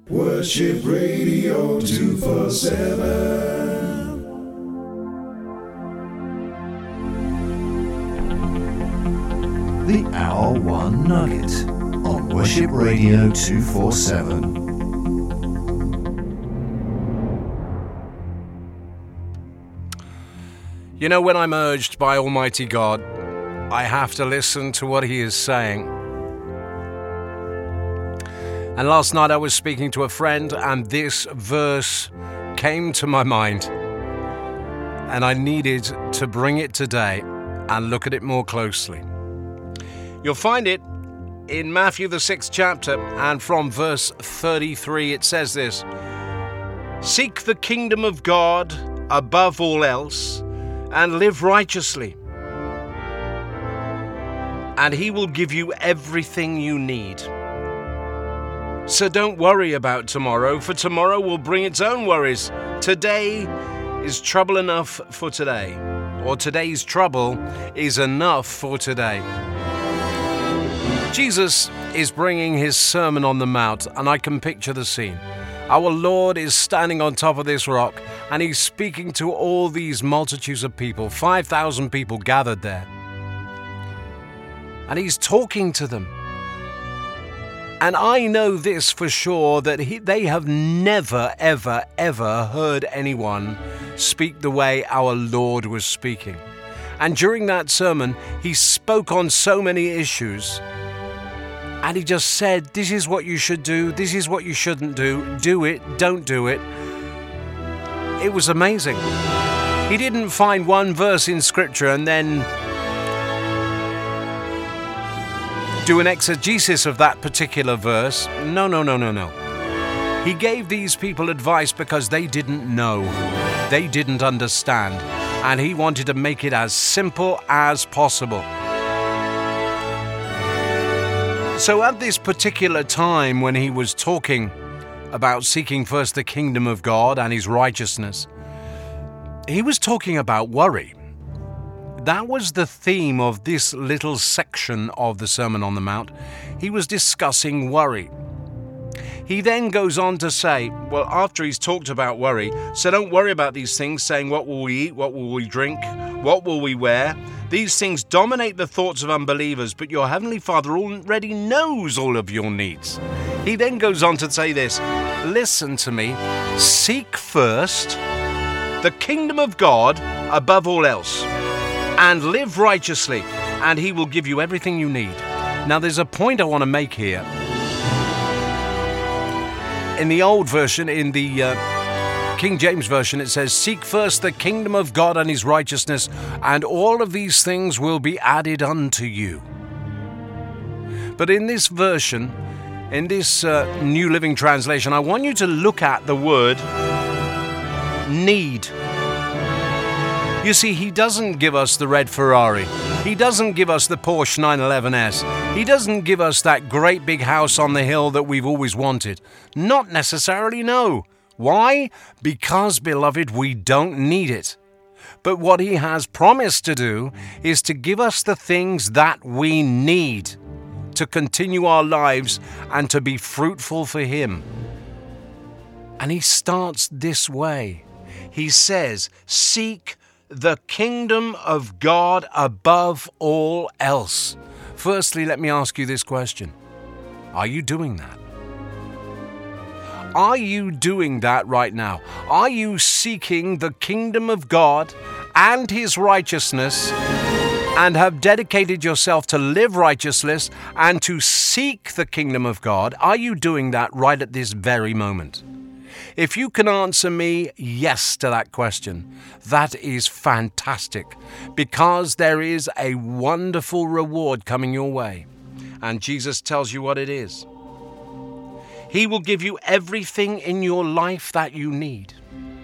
Worship Radio 247. The Hour One Nugget on Worship Radio 247. You know, when I'm urged by Almighty God, I have to listen to what He is saying. And last night I was speaking to a friend and this verse came to my mind. And I needed to bring it today and look at it more closely. You'll find it in Matthew the 6th chapter, and from verse 33 it says this: "Seek the kingdom of God above all else, and live righteously, and He will give you everything you need. So don't worry about tomorrow, for tomorrow will bring its own worries. Today is trouble enough for today," or today's trouble is enough for today. Jesus is bringing His Sermon on the Mount, and I can picture the scene. Our Lord is standing on top of this rock, and He's speaking to all these multitudes of people, 5,000 people gathered there. And He's talking to them. And I know this for sure, that they have never, ever, ever heard anyone speak the way our Lord was speaking. And during that sermon, He spoke on so many issues. And He just said, this is what you should do, this is what you shouldn't do it, don't do it. It was amazing. He didn't find one verse in Scripture and then do an exegesis of that particular verse. No. He gave these people advice because they didn't know, they didn't understand, and He wanted to make it as simple as possible. So at this particular time when He was talking about seeking first the kingdom of God and His righteousness, He was talking about worry. That was the theme of this little section of the Sermon on the Mount. He was discussing worry. He then goes on to say, well, after He's talked about worry, so don't worry about these things, saying, what will we eat, what will we drink, what will we wear? These things dominate the thoughts of unbelievers, but your Heavenly Father already knows all of your needs. He then goes on to say this: listen to me, seek first the kingdom of God above all else, and live righteously, and He will give you everything you need. Now there's a point I want to make here. In the old version, in the King James Version, it says, "Seek first the kingdom of God and His righteousness, and all of these things will be added unto you." But in this version, in this New Living Translation, I want you to look at the word need. You see, He doesn't give us the red Ferrari. He doesn't give us the Porsche 911S. He doesn't give us that great big house on the hill that we've always wanted. Not necessarily, no. Why? Because, beloved, we don't need it. But what He has promised to do is to give us the things that we need to continue our lives and to be fruitful for Him. And He starts this way. He says, seek the kingdom of God above all else. Firstly, let me ask you this question. Are you doing that? Are you doing that right now? Are you seeking the kingdom of God and His righteousness, and have dedicated yourself to live righteousness and to seek the kingdom of God? Are you doing that right at this very moment? If you can answer me yes to that question, that is fantastic, because there is a wonderful reward coming your way. And Jesus tells you what it is. He will give you everything in your life that you need.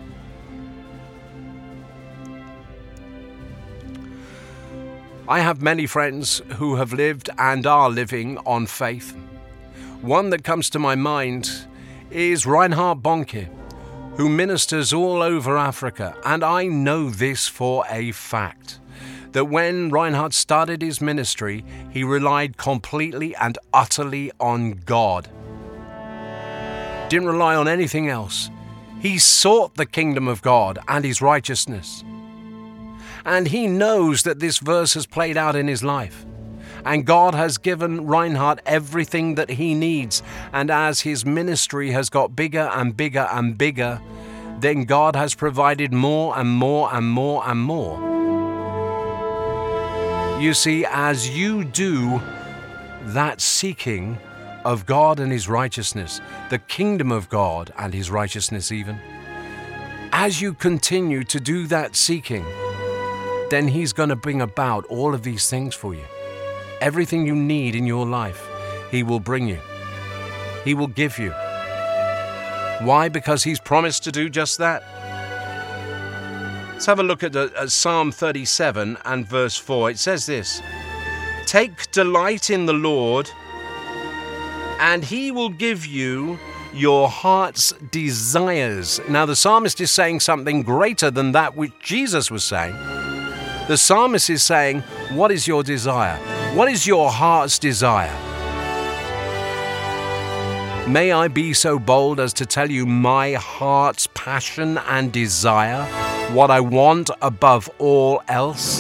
I have many friends who have lived and are living on faith. One that comes to my mind is Reinhard Bonnke, who ministers all over Africa. And I know this for a fact, that when Reinhard started his ministry, he relied completely and utterly on God. didn't rely on anything else. He sought the kingdom of God and his righteousness. And he knows that this verse has played out in his life. And God has given Reinhard everything that he needs. And as his ministry has got bigger and bigger and bigger, then God has provided more and more and more and more. You see, as you do that seeking of God and his righteousness, the kingdom of God and his righteousness even, as you continue to do that seeking, then he's going to bring about all of these things for you. Everything you need in your life, he will bring you. He will give you. Why? Because he's promised to do just that. Let's have a look at Psalm 37 and verse 4. It says this: "Take delight in the Lord, and he will give you your heart's desires." Now, the psalmist is saying something greater than that which Jesus was saying. The psalmist is saying, what is your desire? What is your heart's desire? May I be so bold as to tell you my heart's passion and desire, what I want above all else?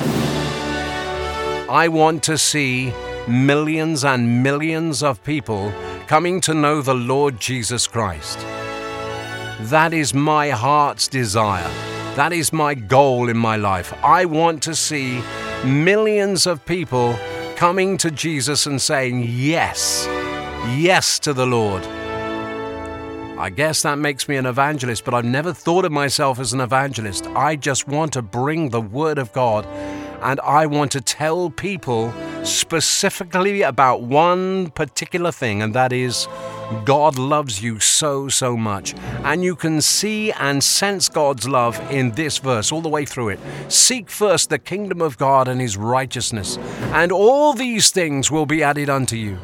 I want to see millions and millions of people coming to know the Lord Jesus Christ. That is my heart's desire. That is my goal in my life. I want to see millions of people coming to Jesus and saying yes, yes to the Lord. I guess that makes me an evangelist, but I've never thought of myself as an evangelist. I just want to bring the Word of God, and I want to tell people specifically about one particular thing, and that is God loves you so, so much. And you can see and sense God's love in this verse all the way through it. Seek first the kingdom of God and his righteousness, and all these things will be added unto you.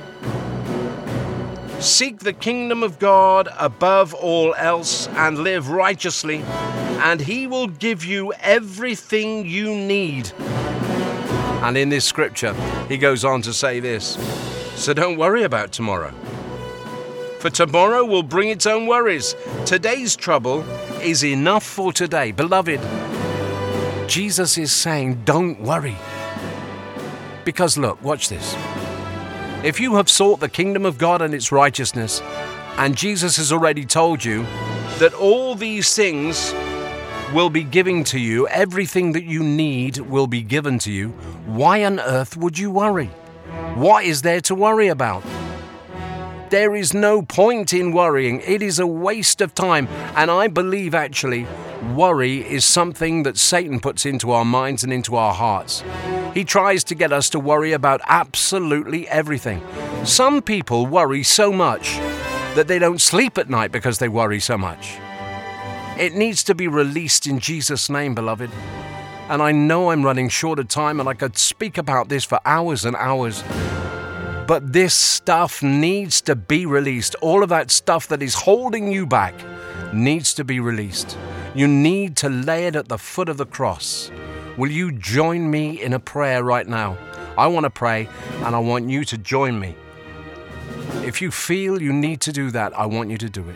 Seek the kingdom of God above all else and live righteously, and he will give you everything you need. And in this scripture, he goes on to say this: so don't worry about tomorrow, for tomorrow will bring its own worries. Today's trouble is enough for today. Beloved, Jesus is saying, don't worry. Because look, watch this. If you have sought the kingdom of God and its righteousness, and Jesus has already told you that all these things will be given to you, everything that you need will be given to you, why on earth would you worry? What is there to worry about? There is no point in worrying. It is a waste of time. And I believe actually worry is something that Satan puts into our minds and into our hearts. He tries to get us to worry about absolutely everything. Some people worry so much that they don't sleep at night because they worry so much. It needs to be released in Jesus' name, beloved. And I know I'm running short of time, and I could speak about this for hours and hours. But this stuff needs to be released. All of that stuff that is holding you back needs to be released. You need to lay it at the foot of the cross. Will you join me in a prayer right now? I want to pray, and I want you to join me. If you feel you need to do that, I want you to do it.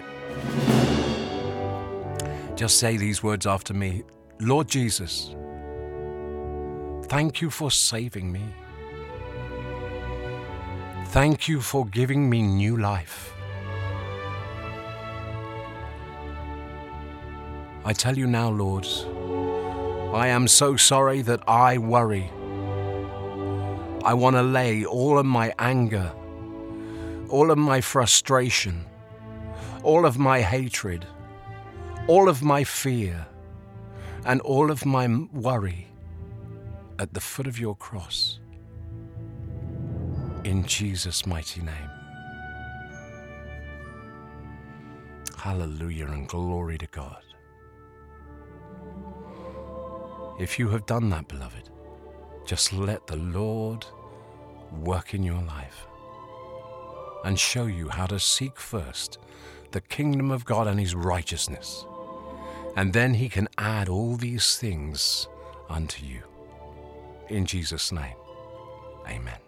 Just say these words after me. Lord Jesus, thank you for saving me. Thank you for giving me new life. I tell you now, Lord, I am so sorry that I worry. I want to lay all of my anger, all of my frustration, all of my hatred, all of my fear, and all of my worry at the foot of your cross. In Jesus' mighty name. Hallelujah and glory to God. If you have done that, beloved, just let the Lord work in your life and show you how to seek first the kingdom of God and his righteousness. And then he can add all these things unto you. In Jesus' name, amen.